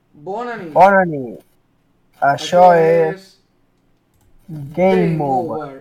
Bona nit. Bona nit. Això Això és és Game Game Over. Over.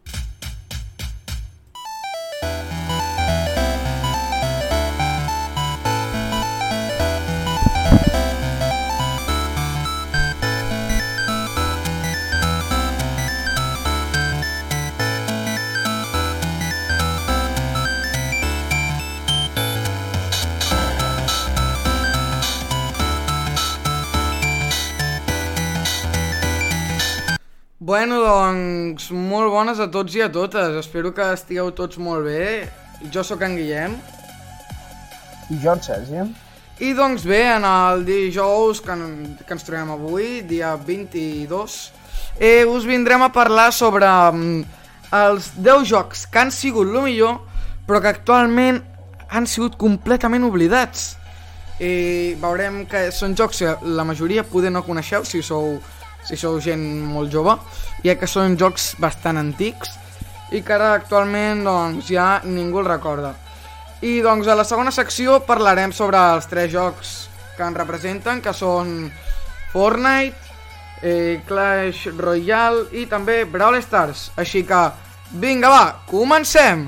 Bueno, doncs, molt bones a tots i a totes. Espero que estigueu tots molt bé. Jo sóc en Guillem. I jo, en Sergi. I doncs bé, en el dijous que ens trobem avui, dia 22, us vindrem a parlar sobre els 10 jocs que han sigut el millor, però que actualment han sigut completament oblidats. Veurem que són jocs que la majoria poder no coneixeu si sou gent molt jove, ja que són jocs bastant antics i que ara actualment doncs, ja ningú el recorda. I doncs a la segona secció parlarem sobre els 3 jocs que en representen, que són Fortnite, Clash Royale i també Brawl Stars. Així que, vinga va, comencem!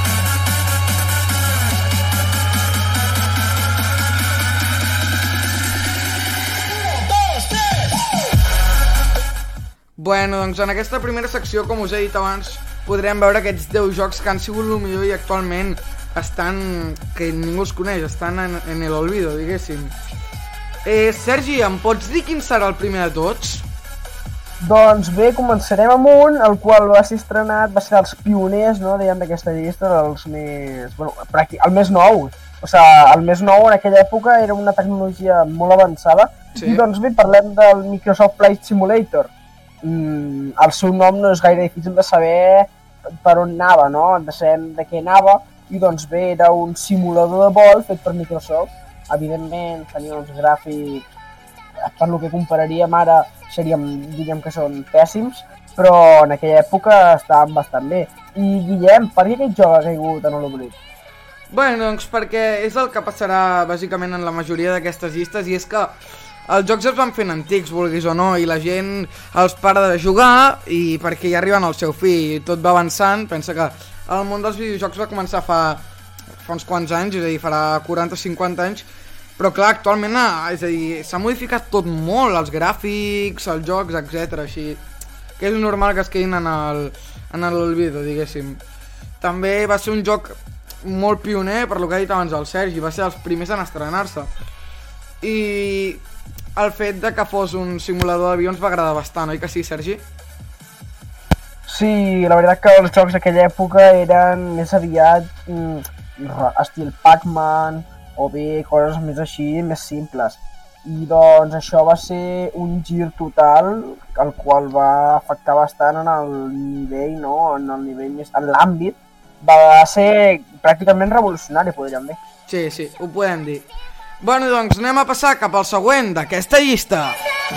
Bueno, doncs en aquesta primera secció, com us he dit abans, podrem veure aquests 10 jocs que han sigut el millor i actualment estan, que ningú els coneix, estan en l'olvido, diguéssim. Sergi, em pots dir quin serà el primer de tots? Doncs bé, començarem amb un, el qual va ser estrenat, va ser dels pioners, no?, diguem, d'aquesta llista, dels més... Bueno, el més nou. O sigui, el més nou en aquella època era una tecnologia molt avançada. Sí. I doncs bé, parlem del Microsoft Flight Simulator. El seu nom no és gaire difícil de saber per on anava, no? Sabem de què anava, i doncs bé, era un simulador de vol fet per Microsoft. Evidentment, tenia uns gràfics, per lo que compararíem ara, diríem que són pèssims, però en aquella època estaven bastant bé. I Guillem, per què aquest joc ha caigut en l'oblit? Bueno, doncs perquè és el que passarà bàsicament en la majoria d'aquestes llistes, i és que els jocs es van fent antics, vulguis o no, i la gent els para de jugar i perquè ja arriben al seu fi i tot va avançant. Pensa que el món dels videojocs va començar fa uns quants anys, és a dir, farà 40-50 anys, però clar, actualment és a dir, s'ha modificat tot molt, els gràfics, els jocs, etc. Així que és normal que es quedin en l'olvido, diguéssim. També va ser un joc molt pioner, per lo que ha dit abans el Sergi, va ser els primers en estrenar-se. I el fet de que fos un simulador d'avions va agradar bastant, oi que sí, Sergi? Sí, la veritat que els jocs d'aquella època eren més aviat estil Pac-Man o bé coses més així, més simples. I doncs això va ser un gir total, el qual va afectar bastant en el nivell, no? En el nivell més... en l'àmbit. Va ser pràcticament revolucionari, podríem dir. Sí, sí, ho podem dir. Bueno, doncs anem a passar cap al següent d'aquesta llista.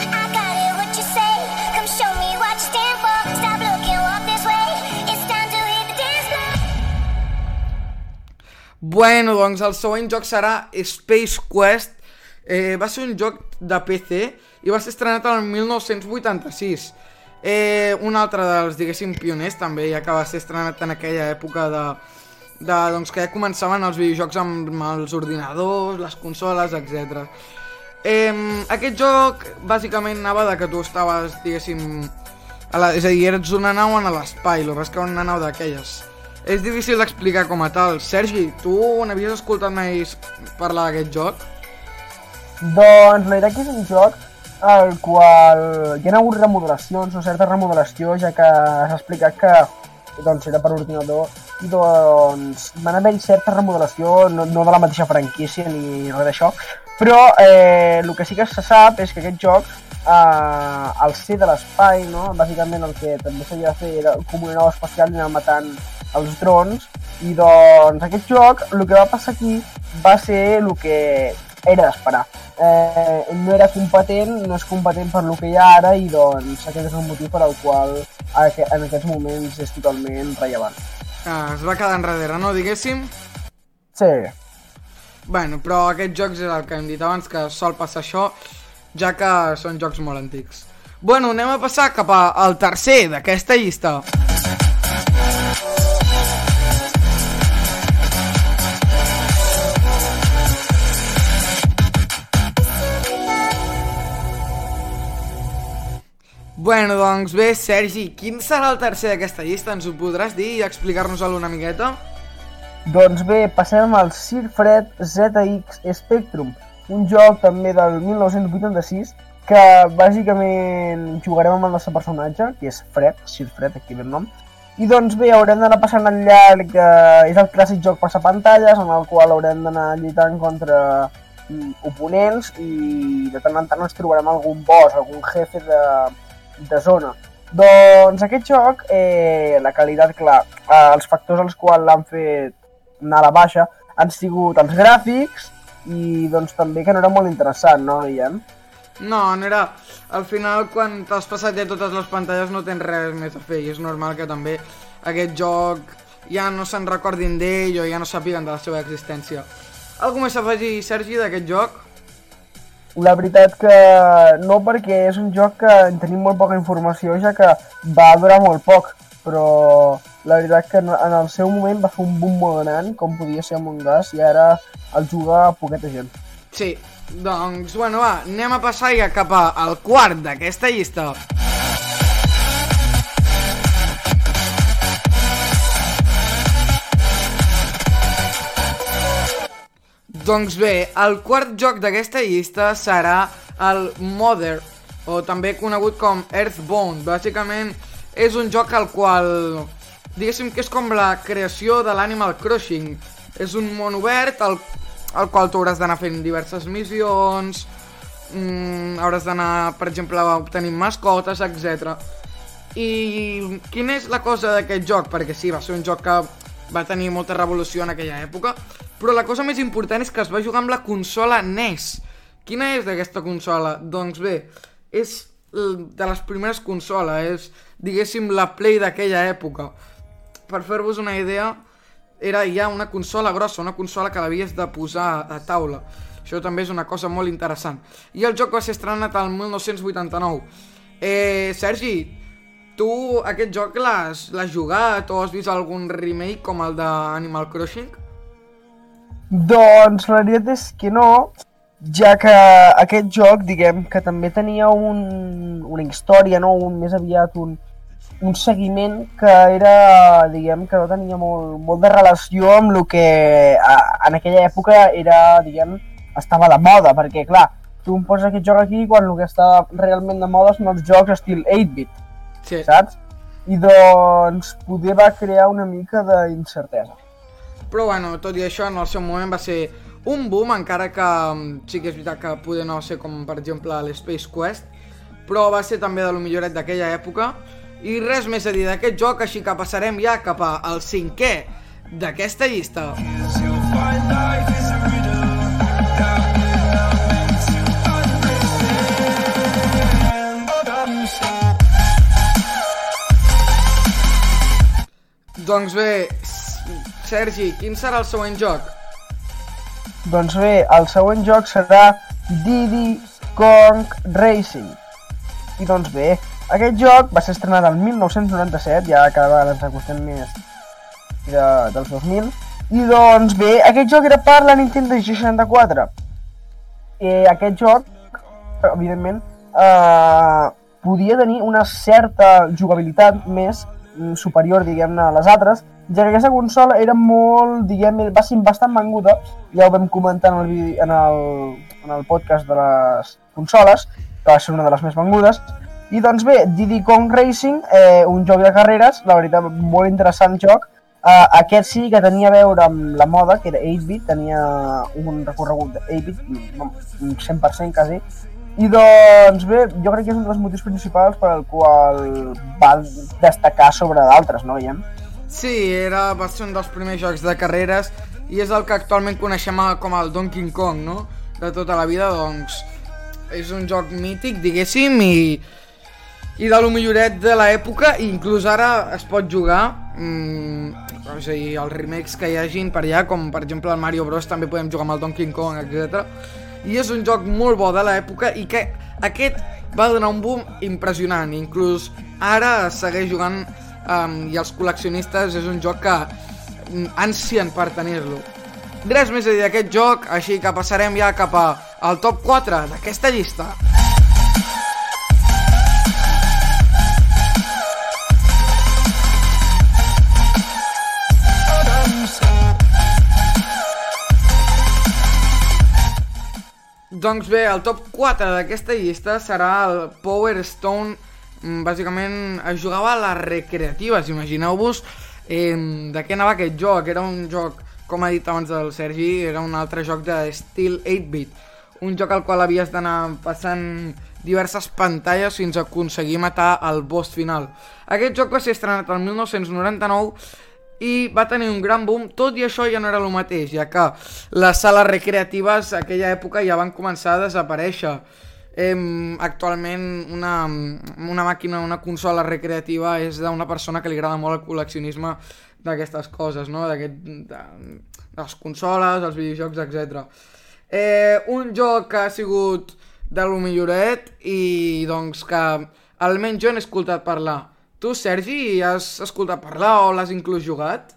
Bueno, doncs el següent joc serà Space Quest. Va ser un joc de PC i va ser estrenat el 1986. Un altre dels, diguéssim, pioners també, ja que va ser estrenat en aquella època doncs que ja començaven els videojocs amb els ordinadors, les consoles, etc. Aquest joc bàsicament anava de que tu estaves, diguéssim, és a dir, eres una nau en l'espai, el res que una nau d'aquelles. És difícil d'explicar com a tal. Sergi, tu n'havies escoltat mai parlar d'aquest joc? Doncs la veritat que és un joc al qual hi ha hagut remodelacions o certa remodelació, ja que s'ha explicat que doncs, era per ordinador i doncs van haver-hi certa remodelació, no de la mateixa franquícia ni res d'això, però el que sí que se sap és que aquest joc, al ser de l'espai, no? Bàsicament el que també s'havia de fer era com una nau espacial i anar matant els drons, i doncs aquest joc, el que va passar aquí va ser el que era d'esperar. No era competent, no és competent per lo que hi ha ara, i doncs aquest és el motiu per al qual en aquests moments és totalment rellevant. Es va quedar enrere, no, diguéssim? Sí. Bueno, però aquests jocs és el que hem dit abans, que sol passar això. ja que són jocs molt antics. Bueno, anem a passar cap al tercer d'aquesta llista. Bueno, doncs bé, Sergi, quin serà el tercer d'aquesta llista? Ens ho podràs dir i explicar-nos-el una miqueta? Doncs bé, passem al Sir Fred ZX Spectrum, un joc també del 1986 que bàsicament jugarem amb el nostre personatge, que és Fred, Sir Fred, aquí ve el nom. I doncs bé, haurem d'anar passant al llarg, és el clàssic joc passapantalles en el qual haurem d'anar lluitant contra oponents i de tant en tant ens trobarem algun boss, algun jefe de zona. Doncs aquest joc, la qualitat, clar, els factors als quals l'han fet anar a la baixa han sigut els gràfics i doncs també que no era molt interessant, no, Guillem? No era... Al final, quan t'has passat ja totes les pantalles no tens res més a fer i és normal que també aquest joc ja no se'n recordin d'ell o ja no sàpiguen de la seva existència. Algú més a afegir, Sergi, d'aquest joc? La veritat que no, perquè és un joc que en tenim molt poca informació, ja que va durar molt poc, però la veritat que en el seu moment va fer un boom molt gran, com podia ser Among Us, i ara el juga poqueta gent. Sí, doncs, bueno, va, anem a passar ja cap al quart d'aquesta llista. Doncs bé, el quart joc d'aquesta llista serà el Mother, o també conegut com Earthbound. Bàsicament és un joc al qual, diguéssim que és com la creació de l'Animal Crossing. És un món obert al qual tu hauràs d'anar fent diverses missions, hauràs d'anar, per exemple, obtenint mascotes, etc. I quina és la cosa d'aquest joc? Perquè sí, va ser un joc que va tenir molta revolució en aquella època, però la cosa més important és que es va jugar amb la consola NES. Quina és d'aquesta consola? Doncs bé, és de les primeres consoles, és, diguéssim, la Play d'aquella època. Per fer-vos una idea, era ja una consola grossa, una consola que l'havies de posar a taula. Això també és una cosa molt interessant. I el joc va ser estrenat al 1989. Sergi, tu aquest joc l'has jugat o has vist algun remake com el d'Animal Crossing? Doncs la veritat és que no, ja que aquest joc, diguem, que també tenia una història, no? Més aviat un seguiment que era, diguem, que no tenia molt de relació amb el que en aquella època era, diguem, estava de moda, perquè clar, tu em poses aquest joc aquí quan el que està realment de moda són els jocs estil 8-bit, sí. Saps? I doncs poder va crear una mica d'incertesa. Però bueno, tot i això, en el seu moment va ser un boom, encara que sí que és veritat que poder no ser com per exemple l'Space Quest, però va ser també de lo milloret d'aquella època. I res més a dir d'aquest joc, així que passarem ja cap al cinquè d'aquesta llista. Doncs bé, Sergi, quin serà el següent joc? Doncs bé, el següent joc serà Diddy Kong Racing. I doncs bé, aquest joc va ser estrenat el 1997, ja cada vegada ens acostem més dels 2000. I doncs bé, aquest joc era per la Nintendo 64. Aquest joc, evidentment, podia tenir una certa jugabilitat més superior, diguem-ne, a les altres, ja que aquesta consola era molt, diguem, va ser bastant venguda, ja ho vam comentar en el podcast de les consoles, que va ser una de les més vengudes. I doncs bé, Diddy Kong Racing, un joc de carreres, la veritat, molt interessant joc. Aquest sí que tenia a veure amb la moda, que era 8-bit, tenia un recorregut de 8-bit, un 100% quasi. I doncs bé, jo crec que és un dels motius principals per al qual va destacar sobre d'altres, no, Guillem? Sí, va ser un dels primers jocs de carreres i és el que actualment coneixem com el Donkey Kong, no? De tota la vida, doncs, és un joc mític, diguéssim, i de lo milloret de l'època, i inclús ara es pot jugar, és a dir, els remakes que hi hagin per allà, com per exemple el Mario Bros, també podem jugar amb el Donkey Kong, etc. i és un joc molt bo de l'època i que aquest va donar un boom impressionant. Inclús ara segueix jugant i els col·leccionistes és un joc que ansien per tenir-lo. Res més a dir d'aquest joc, així que passarem ja cap al top 4 d'aquesta llista. Doncs bé, el top 4 d'aquesta llista serà el Power Stone. Bàsicament es jugava a les recreatives, imagineu-vos de què anava aquest joc. Era un joc, com ha dit abans el Sergi, era un altre joc d'estil 8-bit. Un joc al qual havies d'anar passant diverses pantalles fins a aconseguir matar el boss final. Aquest joc va ser estrenat el 1999 i va tenir un gran boom. Tot i això ja no era el mateix, ja que les sales recreatives a aquella època ja van començar a desaparèixer. Actualment una màquina, una consola recreativa és d'una persona que li agrada molt el col·leccionisme d'aquestes coses, no? De les consoles, els videojocs, etc. Un joc que ha sigut de lo milloret i doncs que almenys jo n'he escoltat parlar. Tu, Sergi, has escoltat parlar o l'has inclús jugat?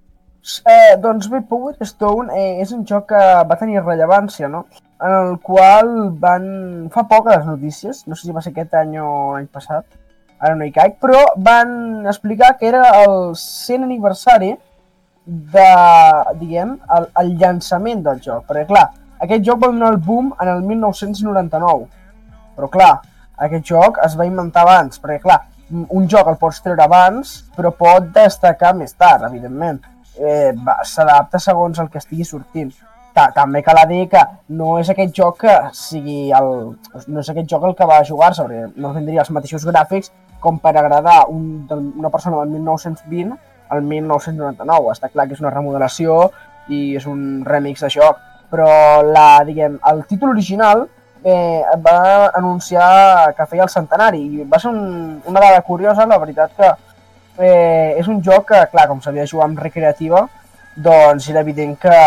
Doncs bé, Power Stone és un joc que va tenir rellevància, no? En el qual fa poques notícies, no sé si va ser aquest any o l'any passat, ara no hi caic, però van explicar que era el 100 aniversari de, diguem, el llançament del joc. Perquè, clar, aquest joc va donar el boom en el 1999, però, clar, aquest joc es va inventar abans, perquè, clar, un joc el pots treure abans, però pot destacar més tard, evidentment. S'adapta segons el que estigui sortint. També cal dir que no és aquest joc que sigui no és aquest joc el que va jugar-se, perquè no tindria els mateixos gràfics com per agradar una persona del 1920 al 1999. Està clar que és una remodelació i és un remix de joc, però el títol original va anunciar que feia el centenari i va ser una dada curiosa. La veritat que és un joc que, clar, com s'havia de jugar amb recreativa, doncs era evident que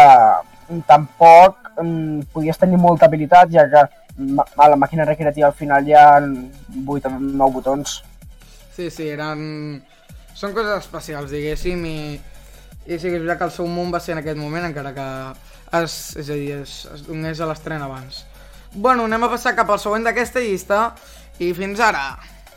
tampoc podies tenir molta habilitat, ja que a la màquina recreativa al final hi ha 8 o 9 botons. Sí, són coses especials, diguéssim, i sí que és veritat que el seu món va ser en aquest moment, encara que es donés a l'estrena abans. Bueno, anem a passar cap al següent d'aquesta llista i fins ara!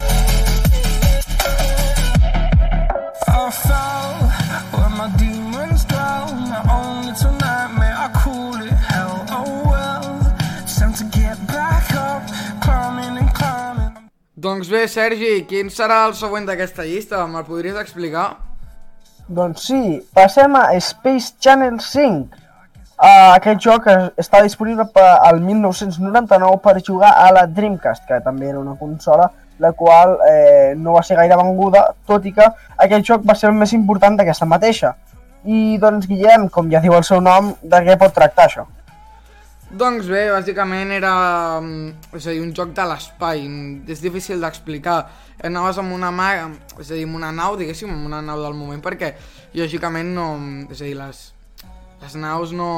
Doncs bé, Sergi, quin serà el següent d'aquesta llista? Me'l podries explicar? Doncs sí, passem a Space Channel 5. Aquest joc està disponible al 1999 per jugar a la Dreamcast, que també era una consola la qual no va ser gaire venguda, tot i que aquest joc va ser el més important d'aquesta mateixa. I doncs, Guillem, com ja diu el seu nom, de què pot tractar això? Doncs bé, bàsicament era un joc de l'espai, és difícil d'explicar. Anaves amb una nau, diguéssim, amb una nau del moment, perquè lògicament no, és a dir, les naus no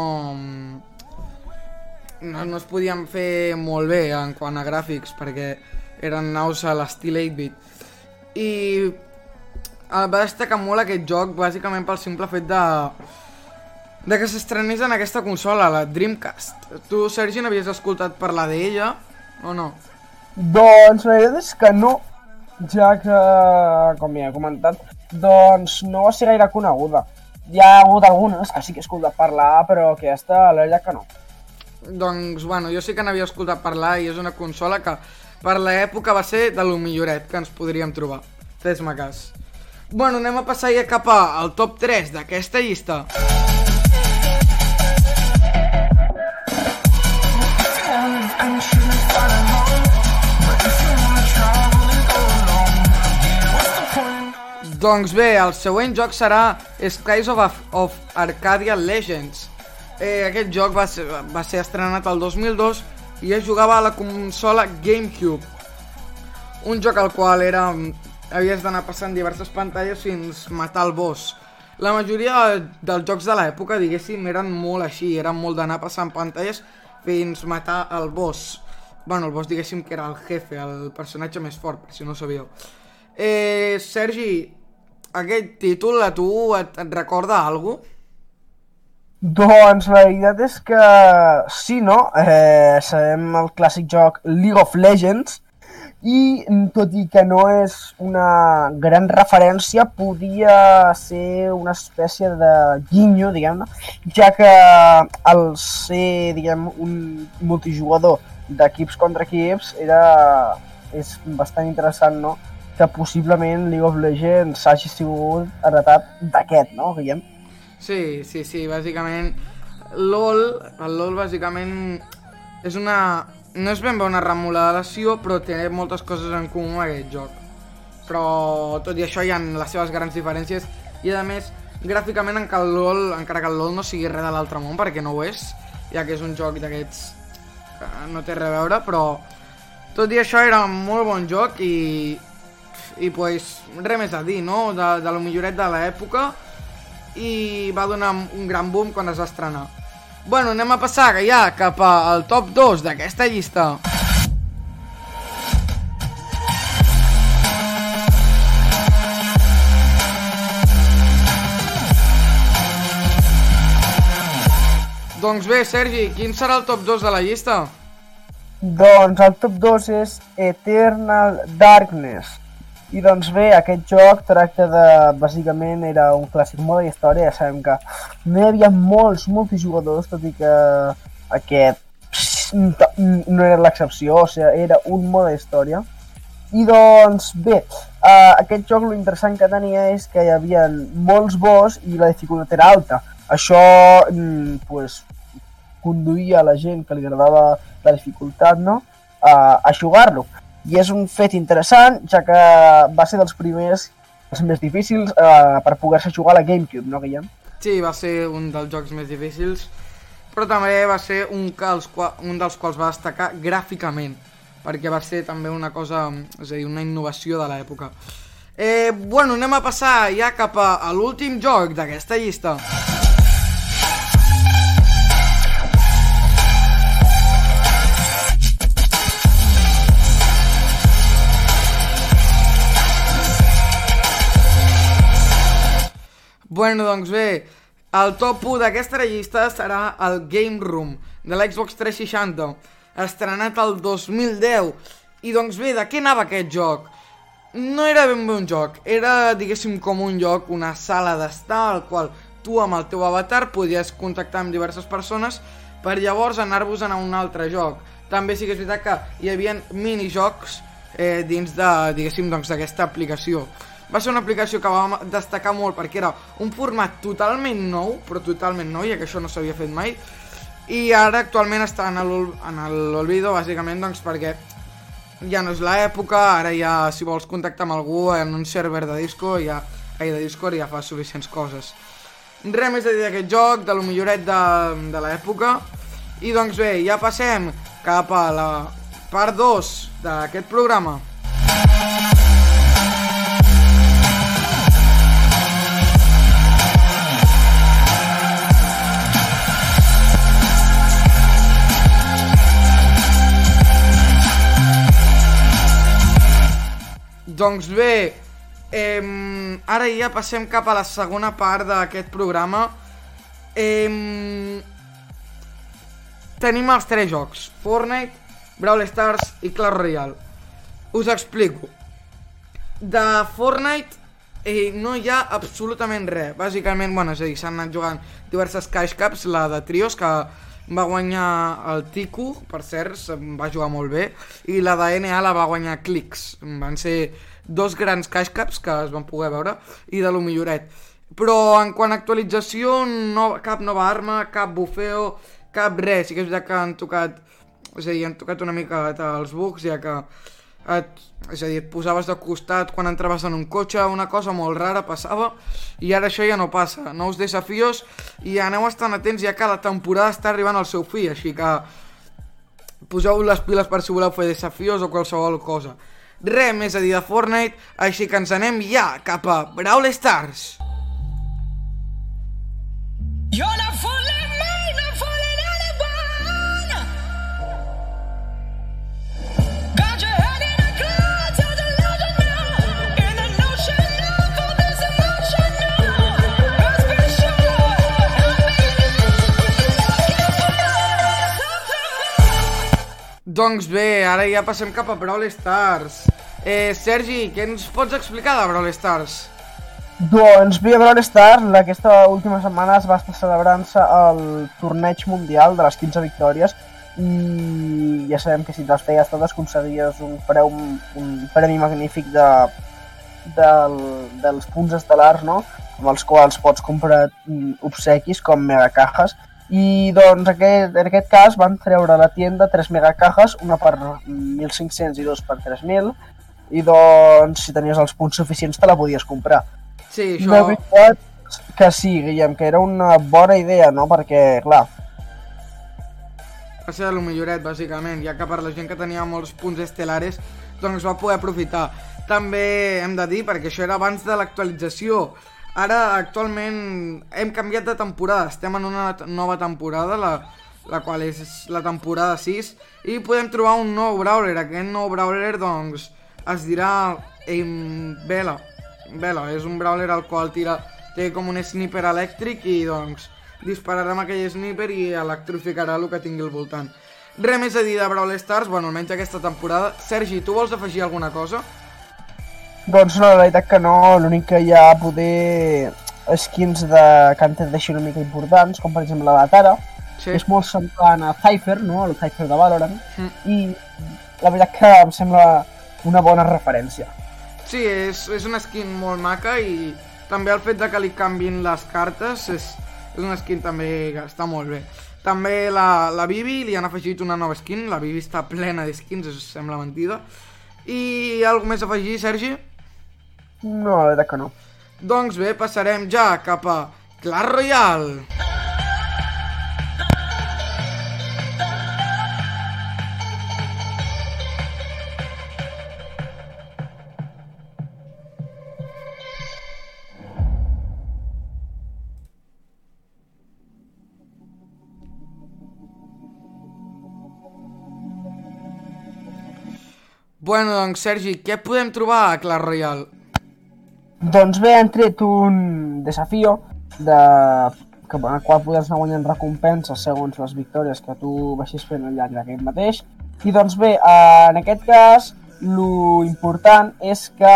es podien fer molt bé en quant a gràfics, perquè eren naus a l'estil 8-bit. I va destacar molt aquest joc, bàsicament pel simple fet de que s'estrenés en aquesta consola, la Dreamcast. Tu, Sergi, n'havies escoltat parlar d'ella, o no? Doncs la veritat és que no, ja que, com ja he comentat, doncs no va ser gaire coneguda. Hi ha hagut algunes que sí que he escoltat parlar, però aquesta, la veritat que no. Doncs, bueno, jo sí que n'havia escoltat parlar i és una consola que per l'època va ser de lo milloret que ens podríem trobar. Fes-me cas. Bueno, anem a passar ja cap al top 3 d'aquesta llista. Doncs bé, el següent joc serà Skies of Arcadia Legends. Aquest joc va ser estrenat el 2002 i es jugava a la consola GameCube. Un joc al qual havies d'anar passant diverses pantalles fins matar el boss. La majoria dels jocs de l'època, diguéssim, eren molt així, eren molt d'anar passant pantalles fins matar el boss. Bueno, el boss diguéssim que era el jefe, el personatge més fort, per si no ho sabíeu. Sergi, aquest títol a tu et recorda alguna cosa? Doncs la veritat és que sí, no? Sabem el clàssic joc League of Legends i tot i que no és una gran referència, podia ser una espècie de guinyo, diguem-ne, ja que al ser, diguem, un multijugador d'equips contra equips és bastant interessant, no? Que possiblement League of Legends hagi sigut heretat d'aquest, no? Diguem. Sí, bàsicament el LoL bàsicament és una... no és ben bé una remodelació, però té moltes coses en comú amb aquest joc. Però tot i això hi ha les seves grans diferències i a més, gràficament encara que el LoL no sigui res de l'altre món, perquè no ho és, ja que és un joc d'aquests que no té res a veure, però tot i això era un molt bon joc i pues res més a dir, no? De lo milloret de l'època, i va donar un gran boom quan es va estrenar. Bueno, anem a passar ja cap al top 2 d'aquesta llista. Doncs bé, Sergi, quin serà el top 2 de la llista? Doncs el top 2 és Eternal Darkness. I doncs bé, aquest joc tracta de... bàsicament era un clàssic mode història, ja sabem que no hi havia molts multijugadors, tot i que aquest no era l'excepció, o sigui, era un mode història. I doncs bé, aquest joc l'interessant que tenia és que hi havia molts boss i la dificultat era alta. Això pues, conduïa a la gent que li agradava la dificultat, no? A jugar-lo. I és un fet interessant, ja que va ser dels primers, els més difícils per poder-se jugar a la GameCube, no, Guillem? Sí, va ser un dels jocs més difícils, però també va ser un dels quals va destacar gràficament, perquè va ser també una cosa, és a dir, una innovació de l'època. Bueno, anem a passar ja cap a l'últim joc d'aquesta llista. Bueno, doncs bé, el top 1 d'aquesta llista serà el Game Room de l'Xbox 360, estrenat el 2010. I doncs bé, de què anava aquest joc? No era ben bé un joc, era, diguéssim, com un lloc, una sala d'estar al qual tu amb el teu avatar podies contactar amb diverses persones per llavors anar-vos a un altre joc. També sí que és veritat que hi havia minijocs dins de, diguéssim, doncs, d'aquesta aplicació. Va ser una aplicació que va destacar molt perquè era un format totalment nou, però totalment nou, ja que això no s'havia fet mai. I ara actualment està en l'olvido, bàsicament, doncs perquè ja no és l'època, ara ja, si vols contactar amb algú en un server de Discord ja fa suficients coses. Res més a dir d'aquest joc, de lo milloret de l'època. I doncs bé, ja passem cap a la part 2 d'aquest programa. Doncs bé, ara ja passem cap a la segona part d'aquest programa. Tenim els 3 jocs, Fortnite, Brawl Stars i Clash Royale. Us explico. De Fortnite no hi ha absolutament res. Bàsicament, bueno, és a dir, s'han anat jugant diverses Cash Cups, la de trios, que va guanyar el Tiku, per cert, va jugar molt bé, i la de NA la va guanyar Clix. Van ser 2 grans Cash Cups que es van poder veure, i de lo milloret. Però en quant a actualització, cap nova arma, cap bufeo, cap res. Sí que és veritat que han tocat una mica els bugs, ja que és a dir, et posaves de costat quan entraves en un cotxe, una cosa molt rara passava, i ara això ja no passa. Nous desafios, i aneu estant atents ja que la temporada està arribant al seu fi, així que poseu les piles per si voleu fer desafios o qualsevol cosa. Res més a dir de Fortnite, així que ens anem ja cap a Brawl Stars. You're not fooling me, not fooling anyone. Doncs bé, ara ja passem cap a Brawl Stars. Sergi, què ens pots explicar de Brawl Stars? Doncs bé, a Brawl Stars, aquesta última setmana es va estar celebrant-se el torneig mundial de les 15 victòries i ja sabem que si les feies totes aconseguies un premi magnífic dels punts estel·lars, no? Amb els quals pots comprar obsequis com megacajes. I doncs en aquest cas van treure a la tienda 3 megacajes, una per 1.500 i 2 per 3.000, i doncs si tenies els punts suficients te la podies comprar. Sí, això... La veritat que sí, Guillem, que era una bona idea, no? Perquè, clar... Va ser el milloret, bàsicament, ja que per la gent que tenia molts punts estelares, doncs va poder aprofitar. També hem de dir, perquè això era abans de l'actualització, ara, actualment, hem canviat de temporada, estem en una nova temporada, la qual és la temporada 6, i podem trobar un nou Brawler. Aquest nou Brawler, doncs, es dirà Vela. Vela, és un Brawler al qual té com un sniper elèctric i, doncs, dispararà amb aquell sniper i electrificarà el que tingui al voltant. Res més a dir de Brawl Stars, bueno, almenys aquesta temporada. Sergi, tu vols afegir alguna cosa? Doncs no, la veritat que no, l'únic que hi ha poder skins que han de deixar una mica importants, com per exemple la de Tara, que és molt semblant a Cypher, no? El Cypher de Valorant, i la veritat que em sembla una bona referència. Sí, és una skin molt maca i també el fet de que li canvin les cartes és una skin també que està molt bé. També la Bibi li han afegit una nova skin, la Bibi està plena de skins, sembla mentida. I alguna més a afegir, Sergi? No, la veritat que no. Doncs bé, passarem ja cap a Clash Royale. Bueno, doncs, Sergi, què podem trobar a Clash Royale? Doncs bé, han tret un desafío en el qual podràs anar guanyant recompenses segons les victòries que tu vagis fent al llarg d'aquest mateix. I doncs bé, en aquest cas, lo important és que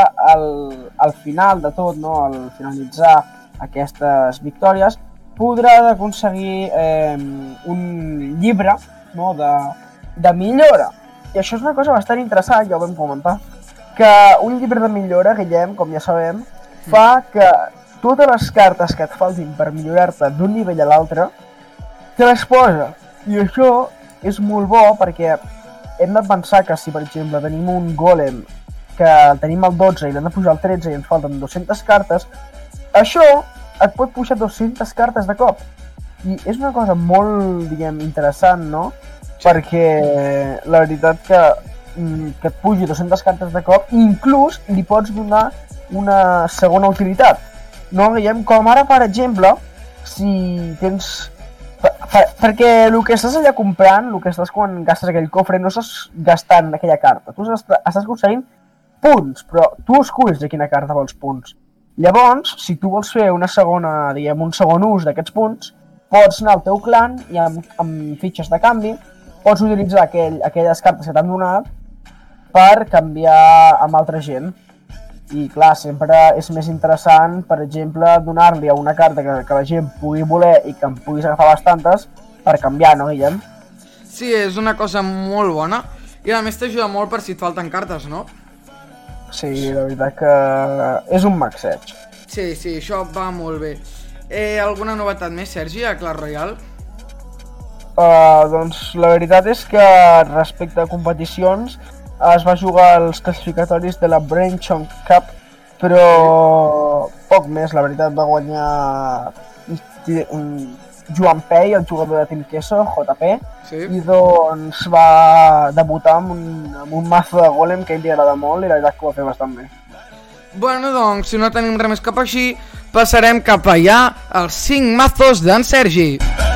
al final de tot, no, al finalitzar aquestes victòries, podràs aconseguir un llibre, no, de millora. I això és una cosa bastant interessant, ja ho vam comentar, que un llibre de millora, Guillem, com ja sabem, fa que totes les cartes que et faltin per millorar-te d'un nivell a l'altre, te les posa. I això és molt bo perquè hem de pensar que si, per exemple, tenim un golem que el tenim al 12 i l'hem de pujar al 13 i ens falten 200 cartes, això et pot pujar 200 cartes de cop. I és una cosa molt, diguem, interessant, no? Perquè la veritat que et pugi 200 cartes de cop, inclús li pots donar una segona utilitat. No, Guillem? Com ara, per exemple, si tens... Perquè el que estàs allà comprant, el que estàs quan gastes aquell cofre, no estàs gastant aquella carta. Tu estàs aconseguint punts, però tu esculls de quina carta vols punts. Llavors, si tu vols fer una segona, diguem, un segon ús d'aquests punts, pots anar al teu clan i amb fitxes de canvi pots utilitzar aquelles cartes que t'han donat per canviar amb altra gent. I clar, sempre és més interessant, per exemple, donar-li a una carta que la gent pugui voler i que en puguis agafar bastantes per canviar, no, Guillem? Sí, és una cosa molt bona i a més t'ajuda molt per si et falten cartes, no? Sí, la veritat que és un maxeig. Sí, això va molt bé. Alguna novetat més, Sergi, a Clash Royale? Doncs la veritat és que respecte a competicions es va jugar als classificatoris de la Brain Chunk Cup, però poc més, la veritat. Va guanyar Joan Pei, el jugador de Team Queso, JP, i doncs va debutar amb un mazo de golem que a ell li agrada molt i la veritat que ho va fer bastant bé. Bueno, doncs, si no tenim res més cap així, passarem cap allà als 5 mazos d'en Sergi.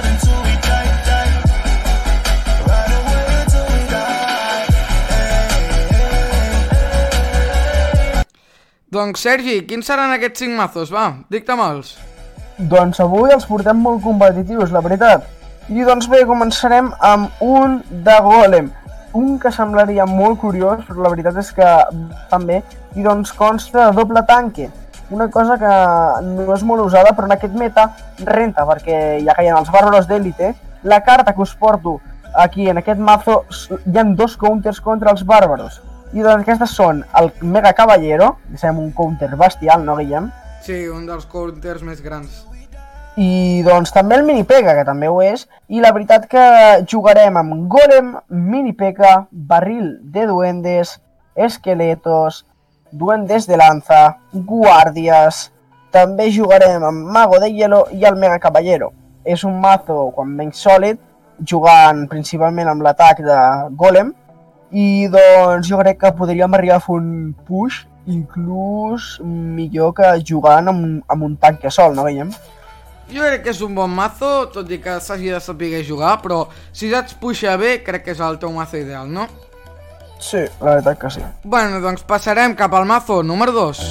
Doncs, Sergi, quins seran aquests 5 mazos? Va, dicta-me'ls. Doncs avui els portem molt competitius, la veritat. I doncs bé, començarem amb un de golem. un que semblaria molt curiós, però la veritat és que també, i doncs consta de doble tanque. Una cosa que no és molt usada, però en aquest meta renta, perquè ja que hi ha els bàrbaros d'élite, la carta que us porto aquí en aquest mazo hi ha 2 counters contra els bàrbaros. I doncs aquestes són el Mega Caballero, que sabem un counter bestial, no, Guillem? Sí, un dels counters més grans. I doncs també el Mini P.E.K.K.A, que també ho és, i la veritat que jugarem amb Golem, Mini P.E.K.K.A, Barril de Duendes, Esqueletos, Duendes de Lanza, Guàrdies, també jugarem amb Mago de Hielo i el Mega Caballero. És un mazo, quan menys sòlid, jugant principalment amb l'atac de Golem, i doncs jo crec que podríem arribar a fer un push inclús millor que jugant amb un tanque sol, no veiem? Jo crec que és un bon mazo, tot i que s'hagi de saber jugar, però si saps puxar bé, crec que és el teu mazo ideal, no? Sí, la veritat que sí. Bueno, doncs passarem cap al mazo número 2.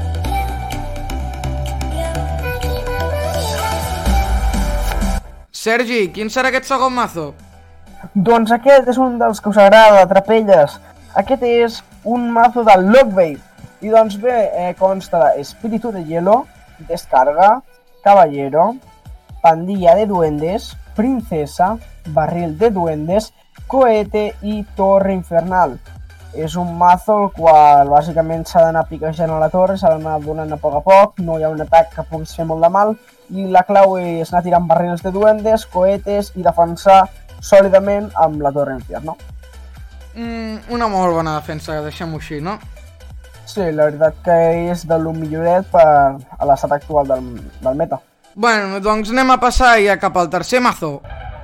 Sergi, quin serà aquest segon mazo? Doncs aquest és un dels que us agrada, Trapelles. Aquest és un mazo del Lockbait. I doncs bé, consta de Espíritu de Hielo, Descarga, Caballero, Pandilla de Duendes, Princesa, Barril de Duendes, Cohete i Torre Infernal. És un mazo el qual bàsicament s'ha d'anar piquejant a la torre, s'ha d'anar donant a poc, no hi ha un atac que puguis fer molt de mal, i la clau és anar tirant barrils de duendes, cohetes i defensar sòlidament amb la Torre Infierno. Una molt bona defensa, deixem-ho així, no? Sí, la veritat que és de lo milloret per a l'estat actual del meta. Bueno, doncs anem a passar ja cap al tercer mazo.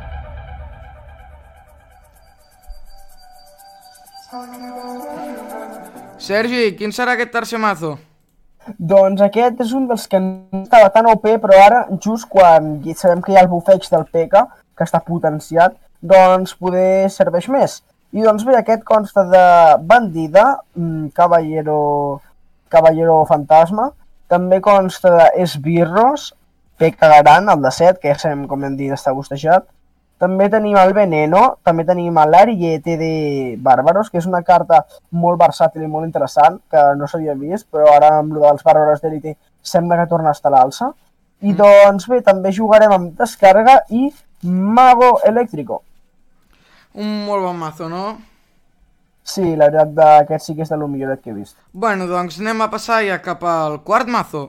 Sergi, quin serà aquest tercer mazo? Doncs aquest és un dels que no estava tan OP, però ara, just quan sabem que hi ha el bufeig del P.E.K.K.A, que està potenciat, doncs poder serveix més. I doncs bé, aquest consta de Bandida, Caballero Fantasma, també consta d'Esbirros, P.E.K.K.A Gran, el de 7, que ja sabem, com hem dit, està bustejat. També tenim el Veneno, també tenim l'Ariete de Bàrbaros, que és una carta molt versàtil i molt interessant, que no s'havia vist, però ara amb el dels Bàrbaros d'Elite sembla que torna a estar a l'alça. I doncs bé, també jugarem amb Descarga i Mago Eléctrico. Un molt bon mazo, no? Sí, la veritat d'aquest sí que és de lo milloret que he vist. Bueno, doncs anem a passar ja cap al quart mazo.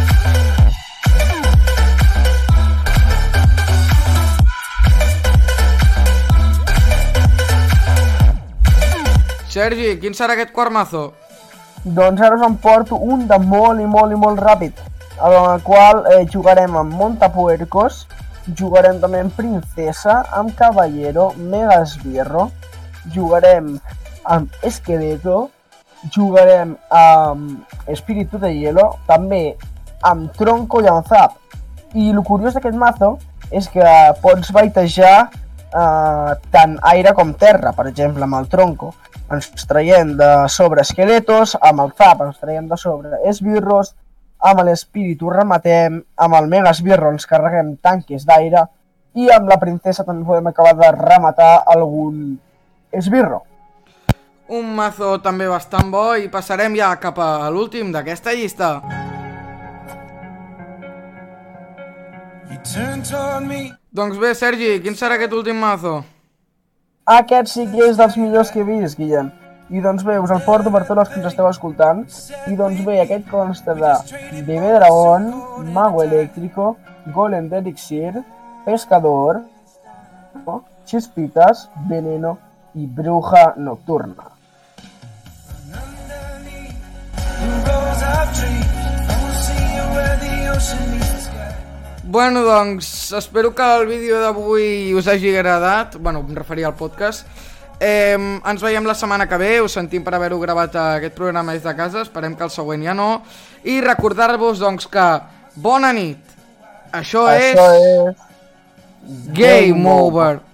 Sergi, quin serà aquest quart mazo? Doncs ara us en porto un de molt ràpid, en el qual jugarem amb Montapuercos, jugarem també amb Princesa, amb Caballero, Mega Esbirro, jugarem amb Esqueleto, jugarem amb Espíritu de Hielo, també amb Tronco i amb Zap. I el curiós d'aquest mazo és que pots baitejar tant aire com terra, per exemple amb el Tronco. Ens traiem de sobre Esqueletos, amb el Zap ens traiem de sobre Esbirros, amb l'Espíritu rematem, amb el Mega Esbirro ens carreguem tanques d'aire i amb la Princesa també podem acabar de rematar algun Esbirro. Un mazo també bastant bo i passarem ja cap a l'últim d'aquesta llista. Doncs bé, Sergi, quin serà aquest últim mazo? Aquest sí que és dels millors que he vist, Guillem. I doncs bé, us el porto per tots els que ens esteu escoltant. I doncs bé, aquest consta de Bebé Dragón, Mago Eléctrico, Golem de Elixir, Pescador, Chispitas, Veneno i Bruja Nocturna. Bueno, doncs, espero que el vídeo d'avui us hagi agradat. Bueno, em referia al podcast. Ens veiem la setmana que ve, us sentim per haver-ho gravat aquest programa des de casa, esperem que el següent ja no. I recordar-vos, doncs, que bona nit. Això és... Game Over.